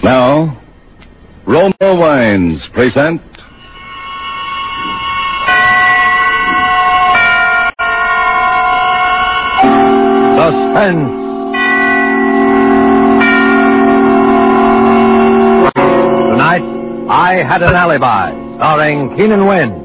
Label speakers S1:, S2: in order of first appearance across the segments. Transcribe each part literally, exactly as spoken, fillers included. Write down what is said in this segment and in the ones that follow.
S1: Now, Roma Wines present Suspense. Tonight, I Had an Alibi, starring Keenan Wynn.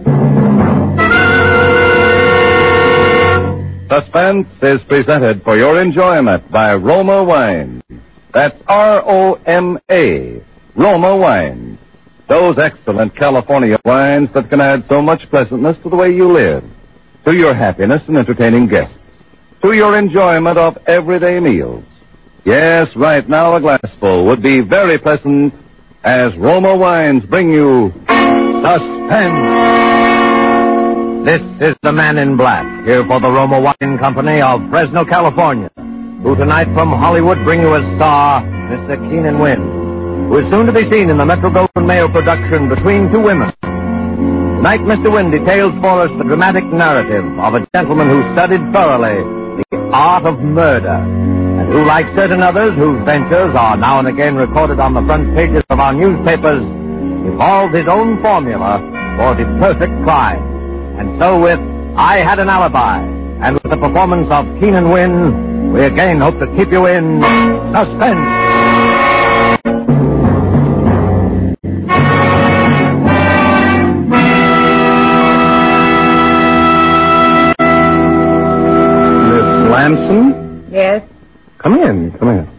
S1: Suspense is presented for your enjoyment by Roma Wines. That's R O M A, Roma Wines. Those excellent California wines that can add so much pleasantness to the way you live, to your happiness in entertaining guests, to your enjoyment of everyday meals. Yes, right now a glassful would be very pleasant as Roma Wines bring you Suspense. This is the Man in Black, here for the Roma Wine Company of Fresno, California, who tonight from Hollywood bring you as star Mister Keenan Wynn, who is soon to be seen in the Metro-Goldwyn-Mayer production Between Two Women. Tonight, Mister Wynn details for us the dramatic narrative of a gentleman who studied thoroughly the art of murder, and who, like certain others whose ventures are now and again recorded on the front pages of our newspapers, evolved his own formula for the perfect crime. And so with I Had an Alibi, and with the performance of Keenan Wynn, we again hope to keep you in suspense.
S2: Miss Lamson?
S3: Yes?
S2: Come in, come in.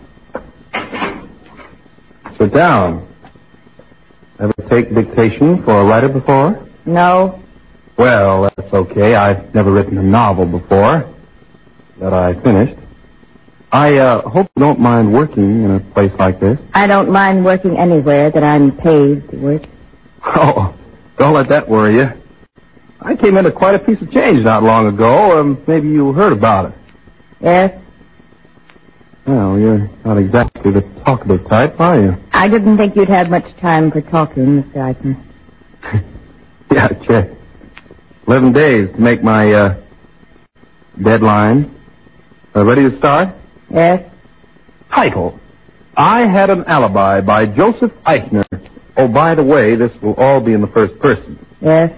S2: Sit down. Ever take dictation for a writer before?
S3: No.
S2: Well, that's okay. I've never written a novel before that I finished. I uh, hope you don't mind working in a place like this.
S3: I don't mind working anywhere that I'm paid to work.
S2: Oh, don't let that worry you. I came into quite a piece of change not long ago. Um, maybe you heard about it.
S3: Yes?
S2: Well, you're not exactly the talkative type, are you?
S3: I didn't think you'd have much time for talking, Mister Eichner.
S2: Yeah, check. Eleven days to make my uh, deadline. Uh, ready to start?
S3: Yes?
S2: Title: I Had an Alibi by Joseph Eichner. Oh, by the way, this will all be in the first person.
S3: Yes?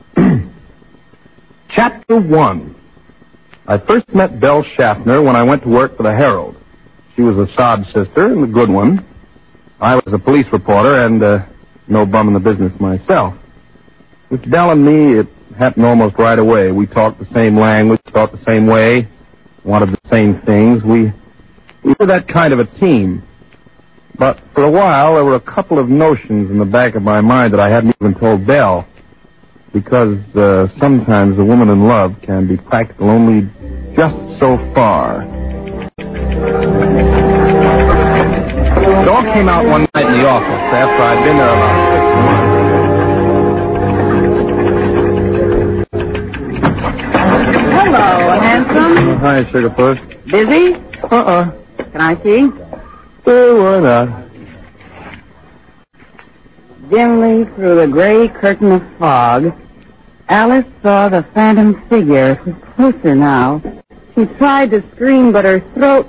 S2: Chapter one. I first met Belle Schaffner when I went to work for the Herald. She was a sod sister and a good one. I was a police reporter and uh, no bum in the business myself. With Belle and me, it happened almost right away. We talked the same language, talked the same way, wanted the same things. We, we were that kind of a team. But for a while, there were a couple of notions in the back of my mind that I hadn't even told Belle. Because uh, sometimes a woman in love can be practical only just so far. It all came out one night in the office after I'd been there about six months.
S4: Hello, handsome.
S2: Hi, Sugar Puss.
S4: Busy?
S2: Uh-uh.
S4: Can I see?
S2: Oh, why not?
S4: Dimly through the gray curtain of fog, Alice saw the phantom figure. It was closer now. She tried to scream, but her throat...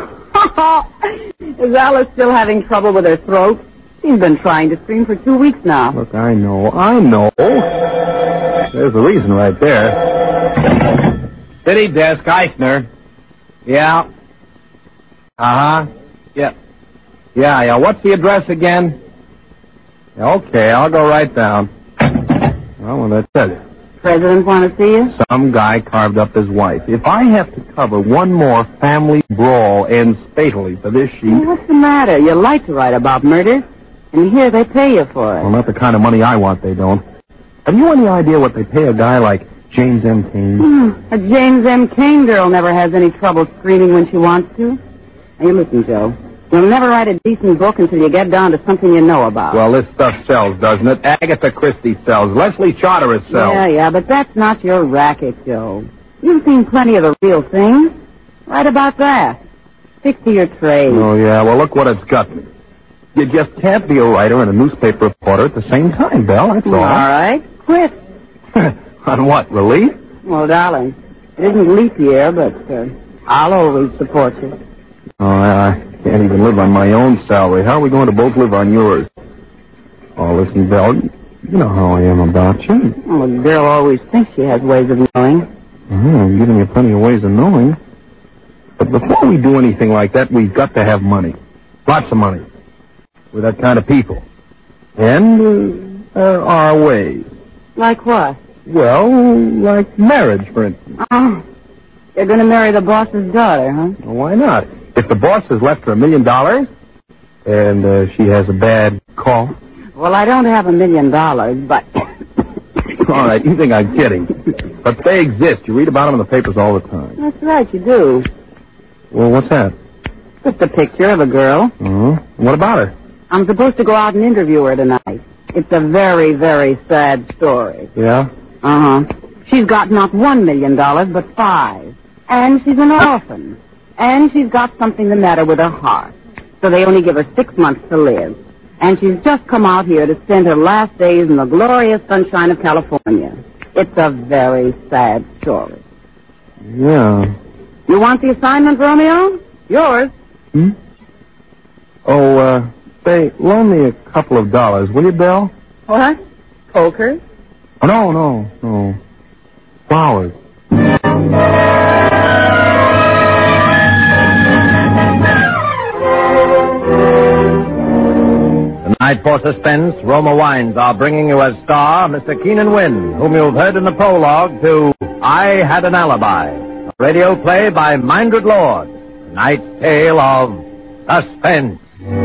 S4: Is Alice still having trouble with her throat? She's been trying to scream for two weeks now.
S2: Look, I know, I know. There's the reason right there. City desk, Eichner. Yeah. Uh-huh. Yeah. Yeah, yeah. What's the address again? Okay, I'll go right down. Well, well, that's it.
S4: President want to see you?
S2: Some guy carved up his wife. If I have to cover one more family brawl ends fatally for this sheet...
S4: Hey, what's the matter? You like to write about murders, and here they pay you for it.
S2: Well, not the kind of money I want, they don't. Have you any idea what they pay a guy like James M. Cain?
S4: Hmm. A James M. Cain girl never has any trouble screaming when she wants to. Now, you listen, Joe. You'll never write a decent book until you get down to something you know about.
S2: Well, this stuff sells, doesn't it? Agatha Christie sells. Leslie Charteris sells.
S4: Yeah, yeah, but that's not your racket, Joe. You've seen plenty of the real things. Write about that. Stick to your trade.
S2: Oh, yeah, well, look what it's got me. You just can't be a writer and a newspaper reporter at the same time, Belle, that's all.
S4: All right, quit.
S2: On what, relief?
S4: Well, darling, it isn't leap year, but uh, I'll always support you.
S2: Oh, I, can't even live on my own salary. How are we going to both live on yours? Oh, listen, Belle, you know how I am about you.
S4: Well, a girl always thinks she has ways of knowing.
S2: Uh-huh, I'm giving you plenty of ways of knowing. But before we do anything like that, we've got to have money. Lots of money. We're that kind of people. And uh, there are ways.
S4: Like what?
S2: Well, like marriage, for instance.
S4: Oh, you're going to marry the boss's daughter, huh?
S2: Well, why not? If the boss has left her a million dollars and uh, she has a bad cough.
S4: Well, I don't have a million dollars, but...
S2: All right, you think I'm kidding. But they exist. You read about them in the papers all the time.
S4: That's right, you do.
S2: Well, what's that?
S4: Just a picture of a girl.
S2: Uh-huh. What about her?
S4: I'm supposed to go out and interview her tonight. It's a very, very sad story.
S2: Yeah?
S4: Uh-huh. She's got not one million dollars, but five. And she's an orphan. And she's got something the matter with her heart. So they only give her six months to live. And she's just come out here to spend her last days in the glorious sunshine of California. It's a very sad story.
S2: Yeah.
S4: You want the assignment, Romeo? Yours.
S2: Hmm? Oh, uh, say, loan me a couple of dollars, will you, Belle?
S4: What? Poker?
S2: Oh, no, no, no. Flowers.
S1: Tonight, for suspense, Roma Wines are bringing you as star Mister Keenan Wynn, whom you've heard in the prologue to I Had an Alibi, a radio play by Mindred Lord, tonight's tale of suspense.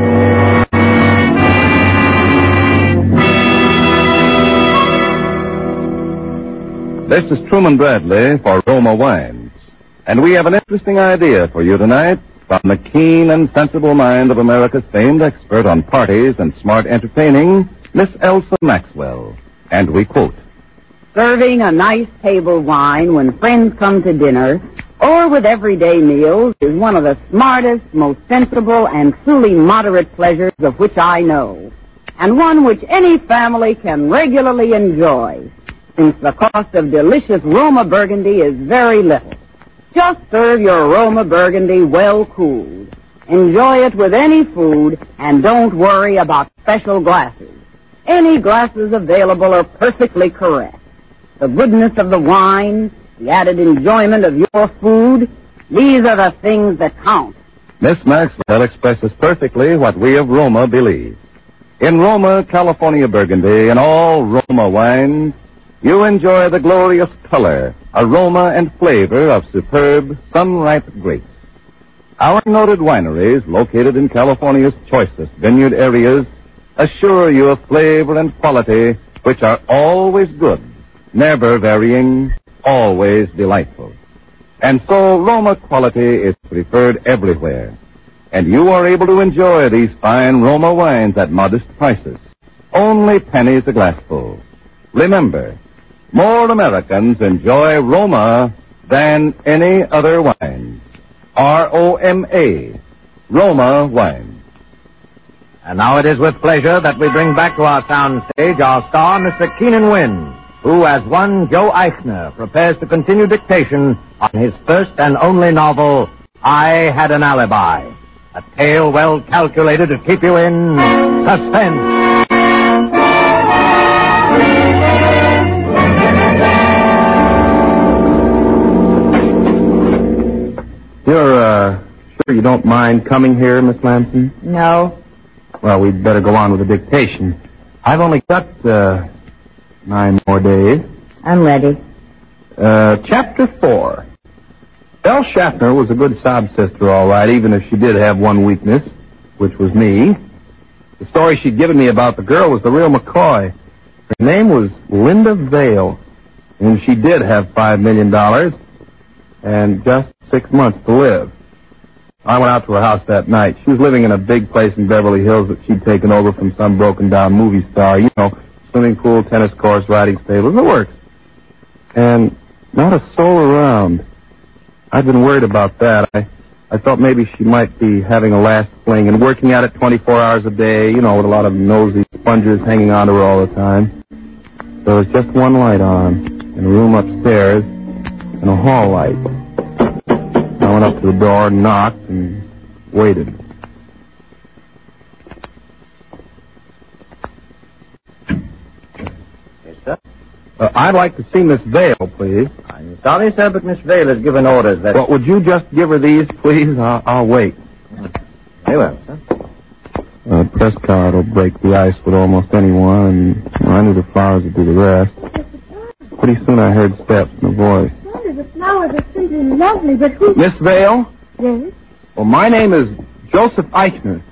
S1: This is Truman Bradley for Roma Wines, and we have an interesting idea for you tonight from the keen and sensible mind of America's famed expert on parties and smart entertaining, Miss Elsa Maxwell. And we quote,
S4: Serving a nice table wine when friends come to dinner or with everyday meals is one of the smartest, most sensible, and truly moderate pleasures of which I know, and one which any family can regularly enjoy, since the cost of delicious Roma Burgundy is very little. Just serve your Roma Burgundy well cooled. Enjoy it with any food, and don't worry about special glasses. Any glasses available are perfectly correct. The goodness of the wine, the added enjoyment of your food, these are the things that count.
S1: Miss Maxwell expresses perfectly what we of Roma believe. In Roma, California Burgundy, and all Roma wines, you enjoy the glorious color, aroma, and flavor of superb, sun-ripe grapes. Our noted wineries, located in California's choicest vineyard areas, assure you of flavor and quality which are always good, never varying, always delightful. And so Roma quality is preferred everywhere. And you are able to enjoy these fine Roma wines at modest prices, only pennies a glassful. Remember, more Americans enjoy Roma than any other wine. R O M A, Roma Wine. And now it is with pleasure that we bring back to our sound stage our star, Mister Keenan Wynn, who, as one Joe Eichner, prepares to continue dictation on his first and only novel, I Had an Alibi, a tale well calculated to keep you in suspense.
S2: You're, uh, sure you don't mind coming here, Miss Lamson?
S3: No.
S2: Well, we'd better go on with the dictation. I've only got, uh, nine more days.
S3: I'm ready.
S2: Uh, chapter four. Belle Schaffner was a good sob sister, all right, even if she did have one weakness, which was me. The story she'd given me about the girl was the real McCoy. Her name was Linda Vale, and she did have five million dollars and just six months to live. I went out to her house that night. She was living in a big place in Beverly Hills that she'd taken over from some broken-down movie star. You know, swimming pool, tennis courts, riding stables, the works. And not a soul around. I'd been worried about that. I, I thought maybe she might be having a last fling and working at it twenty-four hours a day, you know, with a lot of nosy spongers hanging on to her all the time. There was just one light on in a room upstairs and a hall light. I went up to the door and knocked and waited. Uh, I'd like to see Miss Vale, please.
S5: I'm sorry, sir, but Miss Vale has given orders that...
S2: Well, would you just give her these, please? I'll, I'll wait.
S5: Very well, sir.
S2: A press card will break the ice with almost anyone, and well, I knew the flowers would do the rest. Pretty soon I heard steps and a voice.
S3: Wonder, the flowers are simply lovely, but who...
S2: Miss Vale?
S3: Yes?
S2: Well, my name is Joseph Eichner.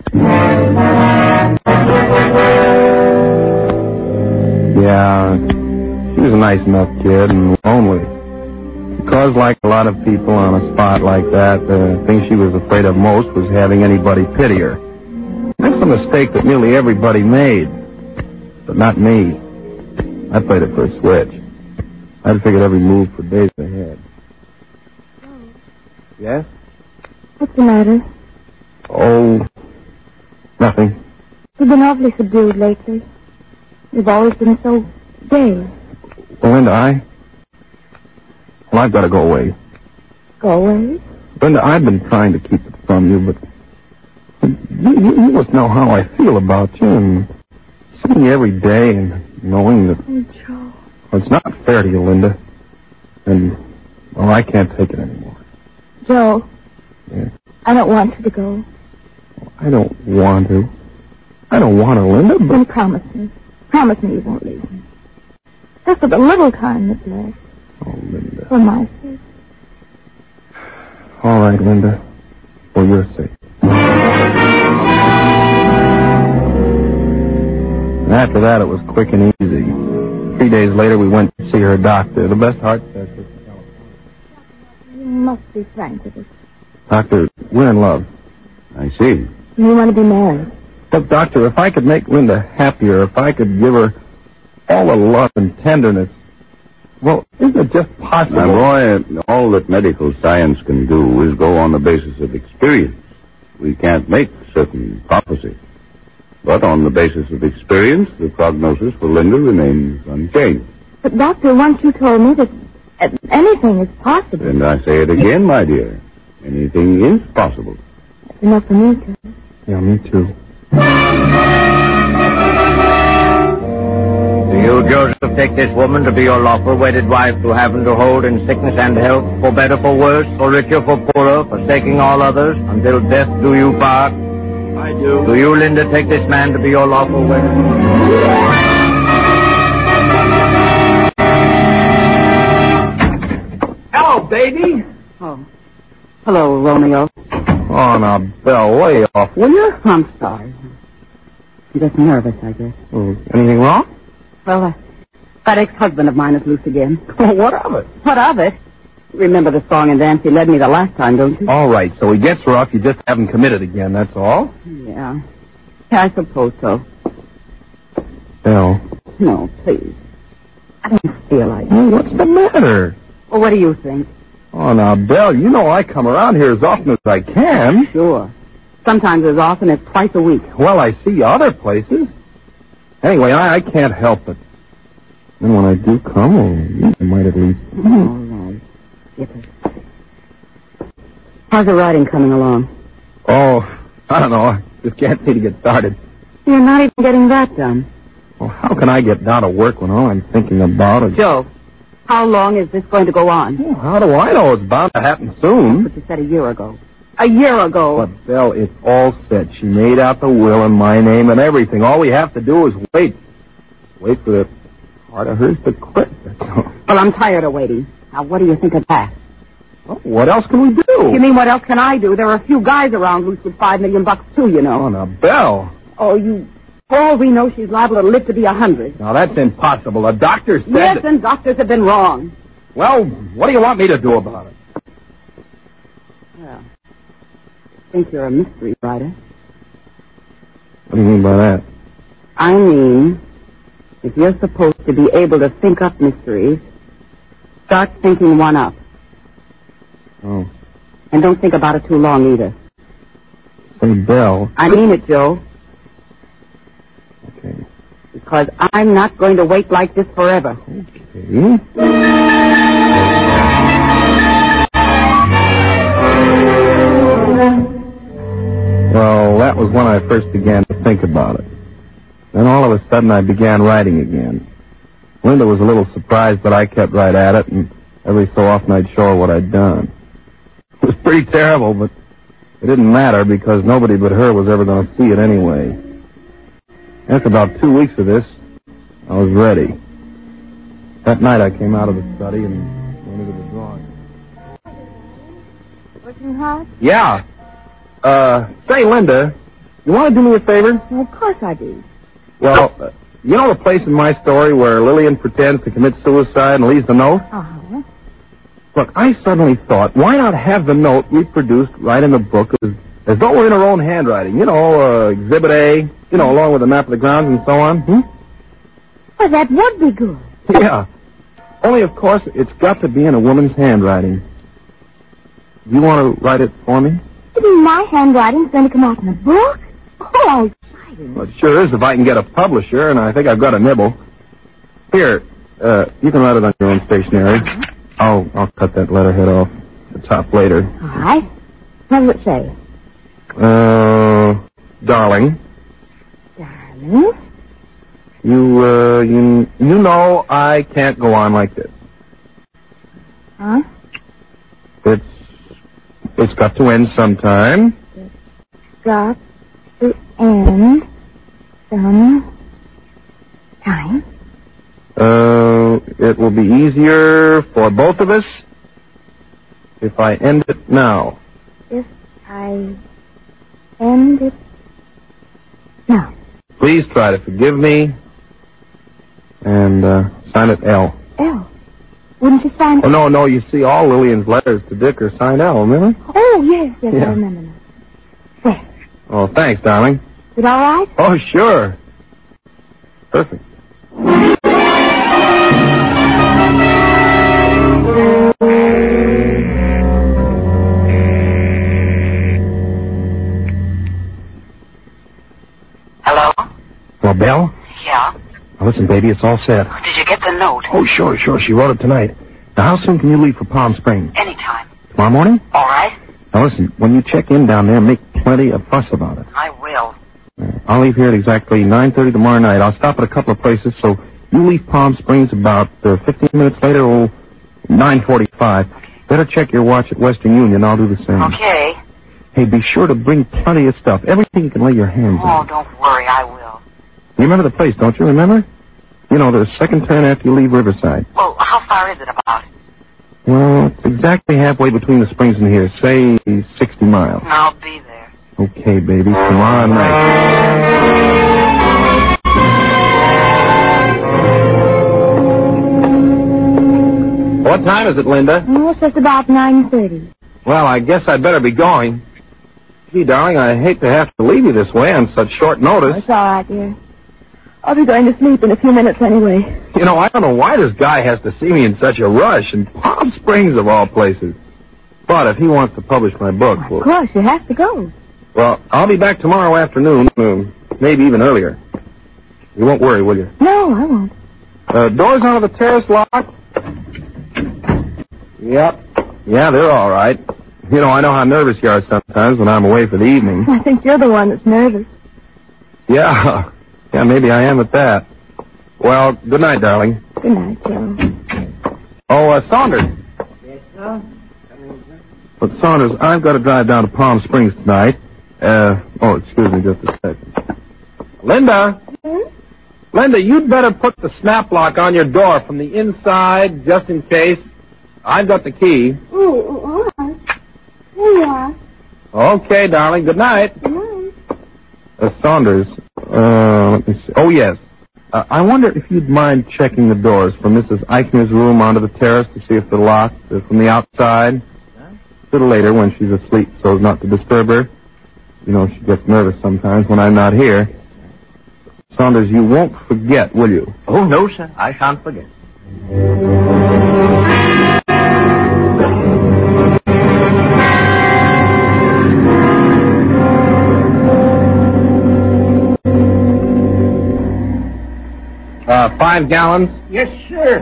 S2: Yeah, she was a nice enough kid and lonely. Because, like a lot of people on a spot like that, the thing she was afraid of most was having anybody pity her. That's a mistake that nearly everybody made. But not me. I played it for a switch. I'd figured every move for days ahead.
S3: Oh.
S2: Yes?
S3: What's the matter?
S2: Oh, nothing.
S3: You've been awfully subdued lately. You've always been so gay.
S2: Well, Linda, I... Well, I've got to go away.
S3: Go away?
S2: Linda, I've been trying to keep it from you, but... You, you, you must know how I feel about you, and seeing you every day and knowing that...
S3: Oh, Joe.
S2: Well, it's not fair to you, Linda. And, well, I can't take it anymore.
S3: Joe.
S2: Yeah.
S3: I don't want you to go.
S2: I don't want to. I don't want to, Linda, but...
S3: Then promise me. Promise me you won't leave me. Just for the little time that's left.
S2: Oh, Linda.
S3: For my sake.
S2: All right, Linda. For your sake. And after that, it was quick and easy. Three days later, we went to see her doctor, the best heart specialist in California.
S3: You must be frank with us.
S2: Doctor, we're in love.
S1: I see.
S3: You want to be married.
S2: Look, Doctor, if I could make Linda happier, if I could give her all the love and tenderness, well, isn't it just possible?
S1: Now, Roy, all that medical science can do is go on the basis of experience. We can't make certain prophecy. But on the basis of experience, the prognosis for Linda remains unchanged.
S3: But, Doctor, once you told me that anything is possible.
S1: And I say it again, my dear. Anything is possible.
S3: That's enough for me, too.
S2: Yeah, me too.
S5: Do you, Joseph, take this woman to be your lawful wedded wife to have and to hold in sickness and health, for better, for worse, for richer, for poorer, forsaking all others, until death do you part?
S2: I do.
S5: Do you, Linda, take this man to be your lawful wedded?
S2: Hello, baby.
S4: Oh. Hello, Romeo.
S2: Oh, now, Belle, lay off, will you?
S4: I'm sorry. I'm just nervous, I guess.
S2: Oh, anything wrong?
S4: Well, uh, that ex-husband of mine is loose again.
S2: What of it?
S4: What of it? Remember the song and dance he led me the last time, don't you?
S2: All right, so he gets rough. You just haven't committed again, that's all?
S4: Yeah. Yeah, I suppose so.
S2: Belle.
S4: No, please. I don't feel like it.
S2: Oh, what's the matter?
S4: Well, what do you think?
S2: Oh, now, Belle, you know I come around here as often as I can.
S4: Sure. Sometimes as often as twice a week.
S2: Well, I see you other places. Anyway, I, I can't help it. And when I do come, well, you might at least...
S4: All right. Get it. How's the writing coming along?
S2: Oh, I don't know. I just can't seem to get started.
S4: You're not even getting that done.
S2: Well, how can I get down to work when all I'm thinking about is...
S4: Joe, how long is this going to go on?
S2: Well, how do I know? It's bound to happen soon.
S4: That's what you said a year ago. A year ago.
S2: But, Belle, it's all set. She made out the will in my name and everything. All we have to do is wait. Wait for the heart of hers to quit. That's all.
S4: Well, I'm tired of waiting. Now, what do you think of that?
S2: Well, what else can we do?
S4: You mean what else can I do? There are a few guys around loose with five million bucks, too, you know.
S2: Oh, now, Belle.
S4: Oh, you... For all we know, she's liable to live to be a hundred.
S2: Now, that's impossible. A doctor said...
S4: Yes,
S2: that...
S4: and doctors have been wrong.
S2: Well, what do you want me to do about it?
S4: Well, I think you're a mystery writer.
S2: What do you mean by that?
S4: I mean, if you're supposed to be able to think up mysteries, start thinking one up.
S2: Oh.
S4: And don't think about it too long, either.
S2: Say, Belle.
S4: I mean it, Joe.
S2: Okay.
S4: Because I'm not going to wait like this forever.
S2: Okay. Well, that was when I first began to think about it. Then all of a sudden I began writing again. Linda was a little surprised, but I kept right at it, and every so often I'd show her what I'd done. It was pretty terrible, but it didn't matter because nobody but her was ever going to see it anyway. After about two weeks of this, I was ready. That night I came out of the study and went into the drawing room.
S3: Working hard?
S2: Yeah. Uh, say, Linda, you want to do me a favor?
S3: Well, of course I do.
S2: Well, uh, you know the place in my story where Lillian pretends to commit suicide and leaves the note?
S3: Uh-huh.
S2: Look, I suddenly thought, why not have the note reproduced right in the book as, as though we're in our own handwriting? You know, uh, Exhibit A, you know, along with a map of the grounds and so on. Hmm?
S3: Well, that would be good.
S2: Yeah. Only, of course, it's got to be in a woman's handwriting. You want to write it for me?
S3: You mean my handwriting's going to come out in a book? Oh, exciting.
S2: Well, it sure is if I can get a publisher, and I think I've got a nibble. Here, uh, you can write it on your own stationery.
S3: Uh-huh.
S2: I'll, I'll cut that letterhead off the top later.
S3: All right. What does it say?
S2: Uh, darling.
S3: Darling?
S2: You, uh, you, you know I can't go on like this.
S3: Huh?
S2: It's, it's got to end sometime.
S3: It's got to end some time.
S2: Uh, it will be easier for both of us if I end it now.
S3: If I end it now.
S2: Please try to forgive me and, uh, sign it L.
S3: L. Wouldn't you sign it?
S2: Oh, no, no, you see, all Lillian's letters to Dick are signed L, remember?
S3: Oh, yes, yes,
S2: Yeah.
S3: I remember now. Well,
S2: Oh, thanks, darling.
S3: is it all right?
S2: Oh, sure. Perfect.
S6: Hello?
S2: Well, Belle?
S6: Yeah?
S2: Now, listen, baby, it's all set.
S6: Did you get the note?
S2: Oh, sure, sure. She wrote it tonight. Now, how soon can you leave for Palm Springs?
S6: Anytime.
S2: Tomorrow morning?
S6: All right?
S2: Now, listen, when you check in down there, make plenty of fuss about it.
S6: I will.
S2: Uh, I'll leave here at exactly nine thirty tomorrow night. I'll stop at a couple of places, so you leave Palm Springs about uh, fifteen minutes later, or nine forty-five.
S6: Okay.
S2: Better check your watch at Western Union. I'll do the same.
S6: Okay.
S2: Hey, be sure to bring plenty of stuff. Everything you can lay your hands
S6: Oh,
S2: on.
S6: don't worry. I will.
S2: You remember the place, don't you? Remember? You know, the second turn after you leave Riverside.
S6: Well, how far is it about?
S2: Well, it's exactly halfway between the springs and here. Say sixty miles.
S6: I'll be there.
S2: Okay, baby. Tomorrow night. What time is it, Linda?
S3: Oh, it's just about nine thirty.
S2: Well, I guess I'd better be going. Gee, darling, I hate to have to leave you this way on such short notice.
S3: It's all right, dear. I'll be going to sleep in a few minutes anyway.
S2: You know, I don't know why this guy has to see me in such a rush, in Palm Springs of all places. But if he wants to publish my book,
S3: Of
S2: well,
S3: course, you have to go.
S2: well, I'll be back tomorrow afternoon, uh, maybe even earlier. You won't worry, will you?
S3: No, I won't.
S2: Uh, doors onto the terrace locked? Yep. Yeah, they're all right. You know, I know how nervous you are sometimes when I'm away for the evening.
S3: I think you're the one that's nervous.
S2: Yeah. Yeah, maybe I am at that. Well, good night, darling.
S3: Good night, Joe.
S2: Oh, uh, Saunders.
S5: Yes, sir?
S2: But, Saunders, I've got to drive down to Palm Springs tonight. Uh, oh, excuse me just a second. Linda?
S3: Hmm?
S2: Linda, you'd better put the snap lock on your door from the inside, just in case. I've got the key.
S3: Ooh, all right. Here you are.
S2: Okay, darling. Good night.
S3: Good night.
S2: Uh, Saunders, uh, let me see. Oh, yes. Uh, I wonder if you'd mind checking the doors from Missus Eichner's room onto the terrace to see if they're locked uh, from the outside. A little later when she's asleep so as not to disturb her. You know, she gets nervous sometimes when I'm not here. Saunders, you won't forget, will you?
S5: Oh, no, sir. I shan't forget.
S2: Uh, five gallons?
S5: Yes, sir.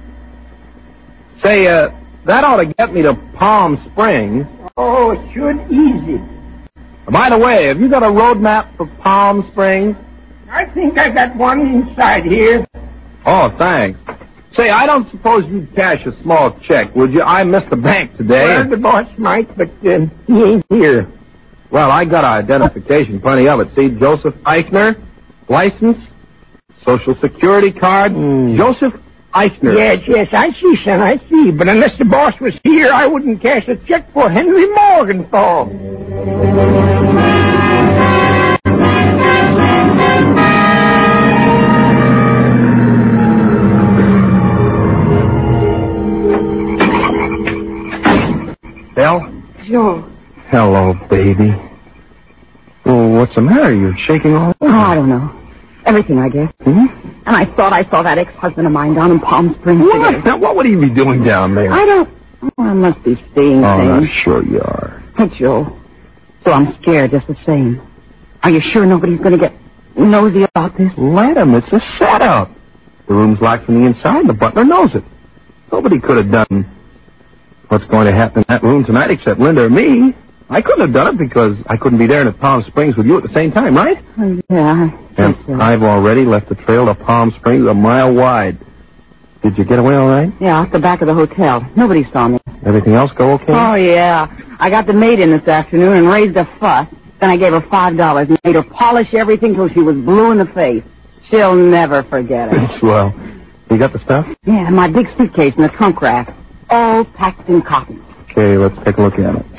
S2: Say, uh, that ought to get me to Palm Springs.
S5: Oh, it should easy.
S2: By the way, have you got a road map for Palm Springs?
S5: I think I got one inside here.
S2: Oh, thanks. Say, I don't suppose you'd cash a small check, would you? I missed the bank today.
S7: Well, the boss might, but uh, he ain't here.
S2: Well, I got identification, plenty of it. See, Joseph Eichner, license, social security card, mm. Joseph Eichner.
S7: Yes, yes, I see, son, I see. But unless the boss was here, I wouldn't cash a check for Henry Morgenthau.
S2: Belle?
S3: Joe.
S2: Hello, baby. Well, what's the matter? You're shaking all over.
S4: Oh, I don't know. Everything, I guess.
S2: Hmm?
S4: And I thought I saw that ex-husband of mine down in Palm Springs
S2: What?
S4: today.
S2: Now, what would he be doing down there?
S4: I don't... Oh, I must be seeing
S2: Oh,
S4: things.
S2: I'm sure you are.
S4: Hey, Joe. So I'm scared just the same. Are you sure nobody's going to get nosy about this?
S2: Let him. It's a setup. The room's locked from the inside. The butler knows it. Nobody could have done what's going to happen in that room tonight except Linda or me. I couldn't have done it because I couldn't be there in Palm Springs with you at the same time, right?
S4: Oh, yeah.
S2: And
S4: so.
S2: I've already left the trail to Palm Springs a mile wide. Did you get away all right?
S4: Yeah, off the back of the hotel. Nobody saw me.
S2: Everything else go okay?
S4: Oh, yeah. I got the maid in this afternoon and raised a fuss. Then I gave her five dollars and made her polish everything till she was blue in the face. She'll never forget it.
S2: Swell. You got the stuff?
S4: Yeah, my big suitcase in the trunk rack. All packed in cotton.
S2: Okay, let's take a look at it.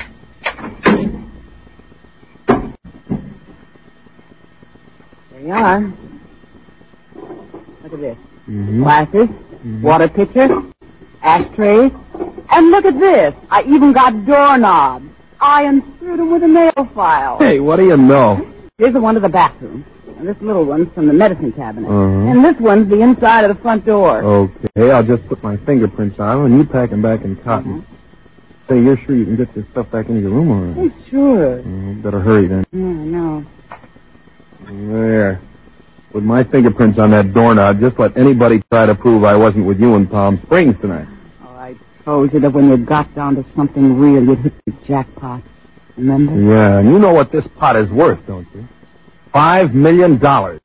S4: There you are. Look at this.
S2: Mm-hmm.
S4: Glasses,
S2: Mm-hmm.
S4: water pitcher, ashtrays, and look at this. I even got doorknobs. I unscrewed them with a nail file.
S2: Hey, what do you know?
S4: Here's the one to the bathroom. And this little one's from the medicine cabinet.
S2: Uh-huh.
S4: And this one's the inside of the front door.
S2: Okay, I'll just put my fingerprints on and you pack them back in cotton.
S4: Uh-huh.
S2: Say, you're sure you can get this stuff back into your room, all right?
S4: Hey, sure.
S2: Oh, better hurry, then.
S4: Yeah, no.
S2: There. With my fingerprints on that doorknob, just let anybody try to prove I wasn't with you in Palm Springs tonight.
S4: Oh, I told you that when you got down to something real, you'd hit the jackpot. Remember?
S2: Yeah, and you know what this pot is worth, don't you? Five million dollars.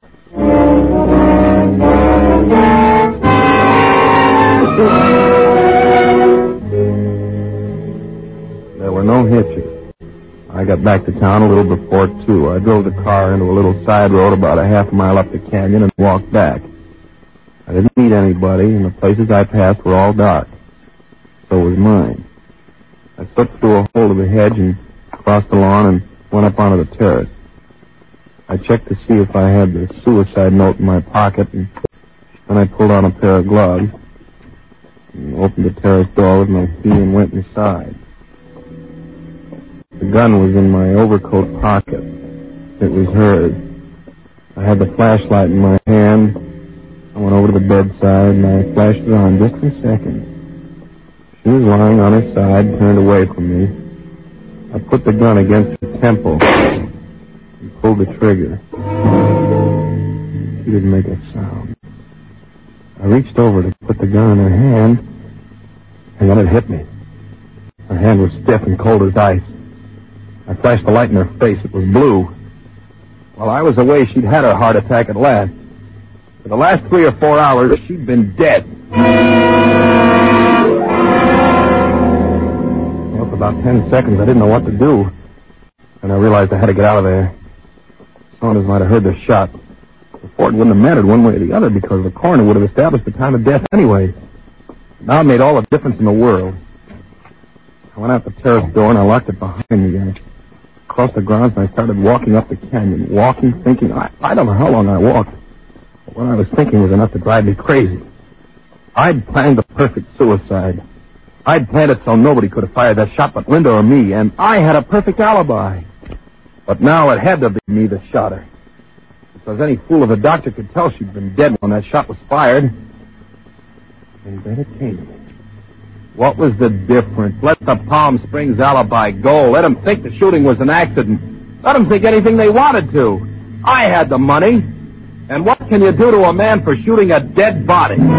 S2: There were no hitches. I got back to town a little before two. I drove the car into a little side road about a half mile up the canyon and walked back. I didn't meet anybody, and the places I passed were all dark. So was mine. I slipped through a hole of the hedge and crossed the lawn and went up onto the terrace. I checked to see if I had the suicide note in my pocket, and then I pulled on a pair of gloves and opened the terrace door with my key and went inside. The gun was in my overcoat pocket. It was hers. I had the flashlight in my hand. I went over to the bedside and I flashed it on just a second. She was lying on her side, turned away from me. I put the gun against her temple and pulled the trigger. She didn't make a sound. I reached over to put the gun in her hand, and then it hit me. Her hand was stiff and cold as ice. I flashed the light in her face. It was blue. While I was away, she'd had her heart attack at last. For the last three or four hours, she'd been dead. Well, for about ten seconds, I didn't know what to do. And I realized I had to get out of there. Saunders might have heard the shot. Before, it wouldn't have mattered one way or the other because the coroner would have established the time of death anyway. Now it made all the difference in the world. I went out the terrace door and I locked it behind me. I crossed the grounds and I started walking up the canyon. Walking, thinking. I, I don't know how long I walked. But what I was thinking was enough to drive me crazy. I'd planned the perfect suicide. I'd planned it so nobody could have fired that shot but Linda or me, and I had a perfect alibi. But now it had to be me that shot her. Because any fool of a doctor could tell she'd been dead when that shot was fired. And then it came to me. What was the difference? Let the Palm Springs alibi go. Let them think the shooting was an accident. Let them think anything they wanted to. I had the money. And what can you do to a man for shooting a dead body? It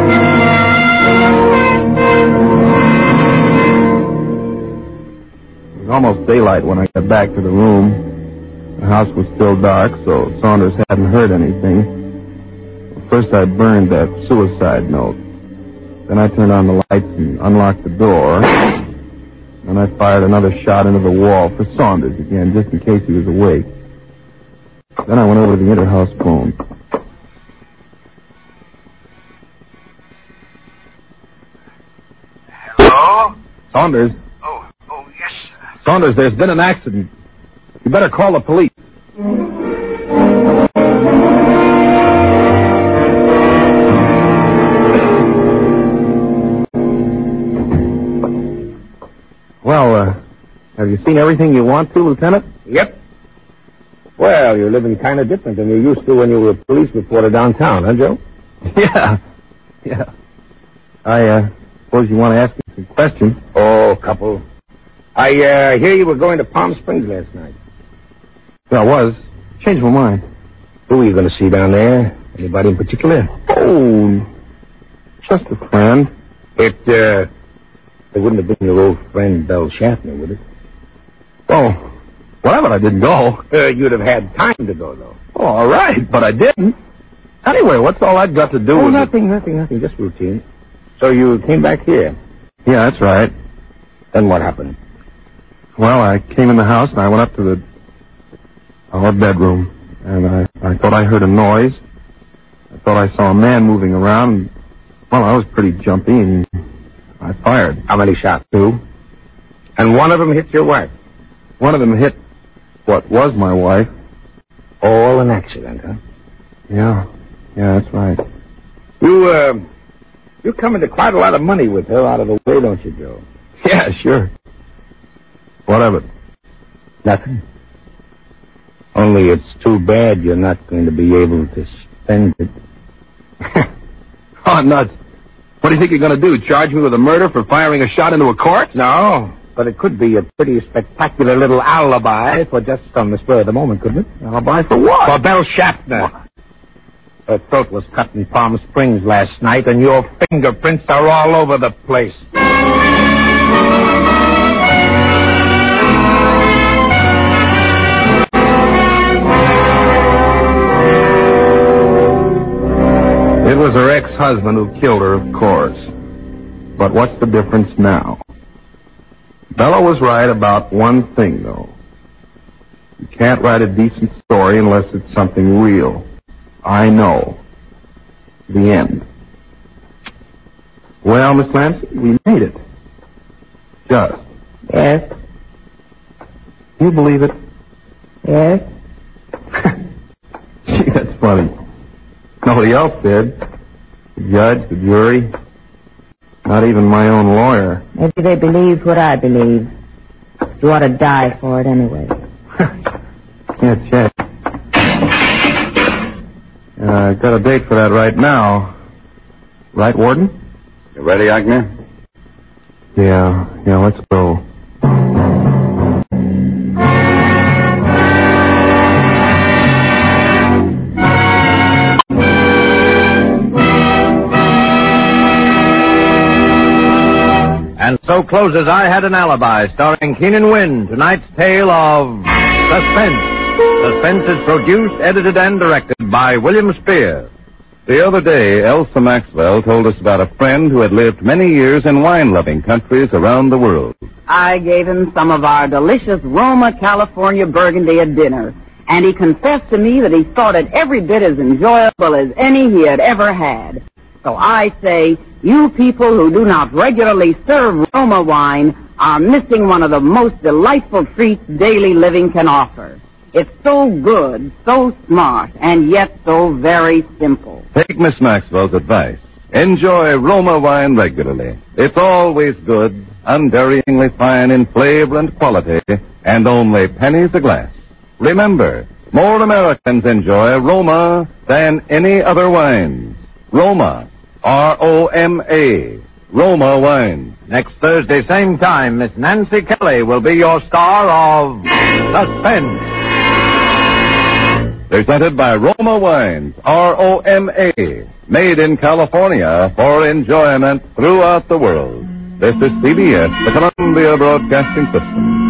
S2: was almost daylight when I got back to the room. The house was still dark, so Saunders hadn't heard anything. first I burned that suicide note. Then I turned on the lights and unlocked the door. Then I fired another shot into the wall for Saunders again, just in case he was awake. Then I went over to the inter-house phone.
S7: Hello?
S2: Saunders?
S7: Oh, oh, yes, sir.
S2: Saunders, there's been an accident. You better call the police. Well, uh, have you seen everything you want to, Lieutenant?
S7: Yep. Well, you're living kind of different than you used to when you were a police reporter downtown, huh, Joe?
S2: Yeah. Yeah. I, uh, suppose you want to ask me some questions.
S7: Oh, a couple. I, uh, hear you were going to Palm Springs last night.
S2: Yeah, I was. Changed my mind.
S7: Who are you going to see down there? Anybody in particular?
S2: Oh, just a friend.
S7: It, uh, it wouldn't have been your old friend, Belle Schaffner, would it?
S2: Oh, well, but I didn't go.
S7: Uh, you'd have had time to go, though.
S2: Oh, all right, but I didn't. Anyway, what's all that got to do
S7: Oh,
S2: with
S7: nothing, it? nothing, nothing. Just routine. So you came back here?
S2: Yeah, that's right.
S7: Then what happened?
S2: Well, I came in the house and I went up to the our bedroom, and I, I thought I heard a noise. I thought I saw a man moving around. Well, I was pretty jumpy, and I fired.
S7: How many shots?
S2: Two.
S7: And one of them hit your wife?
S2: One of them hit what was my wife.
S7: All an accident, huh?
S2: Yeah. Yeah, that's right.
S7: You, uh, you come into quite a lot of money with her out of the way, don't you, Joe?
S2: Yeah, sure. What of it?
S7: Nothing. Only it's too bad you're not going to be able to spend it.
S2: Oh, nuts. What do you think you're going to do, charge me with a murder for firing a shot into a corpse?
S7: No, but it could be a pretty spectacular little alibi for just on the spur of the moment, couldn't it?
S2: Alibi for what?
S7: For Belle Schaffner. What? Her throat was cut in Palm Springs last night, and your fingerprints are all over the place.
S2: It was her ex-husband who killed her, of course. But what's the difference now? Bella was right about one thing, though. You can't write a decent story unless it's something real. I know. The end. Well, Miss Lansing, we made it. Just.
S4: Yes.
S2: You believe it?
S4: Yes.
S2: Gee, that's funny. Nobody else did. The judge, the jury, not even my own lawyer.
S4: Maybe they believe what I believe. You ought to die for it anyway.
S2: Yeah, check. Uh, I got a date for that right now. Right, Warden?
S1: You ready, Agnew?
S2: Yeah, yeah, let's go.
S5: And so closes I Had an Alibi, starring Keenan Wynn, tonight's tale of Suspense. Suspense is produced, edited, and directed by William Spear.
S1: The other day, Elsa Maxwell told us about a friend who had lived many years in wine-loving countries around the world.
S4: I gave him some of our delicious Roma, California Burgundy at dinner, and he confessed to me that he thought it every bit as enjoyable as any he had ever had. So I say, you people who do not regularly serve Roma wine are missing one of the most delightful treats daily living can offer. It's so good, so smart, and yet so very simple.
S1: Take Miss Maxwell's advice. Enjoy Roma wine regularly. It's always good, unvaryingly fine in flavor and quality, and only pennies a glass. Remember, more Americans enjoy Roma than any other wines. Roma, R O M A, Roma wine.
S5: Next Thursday, same time, Miss Nancy Kelly will be your star of Suspense.
S1: Presented by Roma Wines, R O M A, made in California for enjoyment throughout the world. This is C B S, the Columbia Broadcasting System.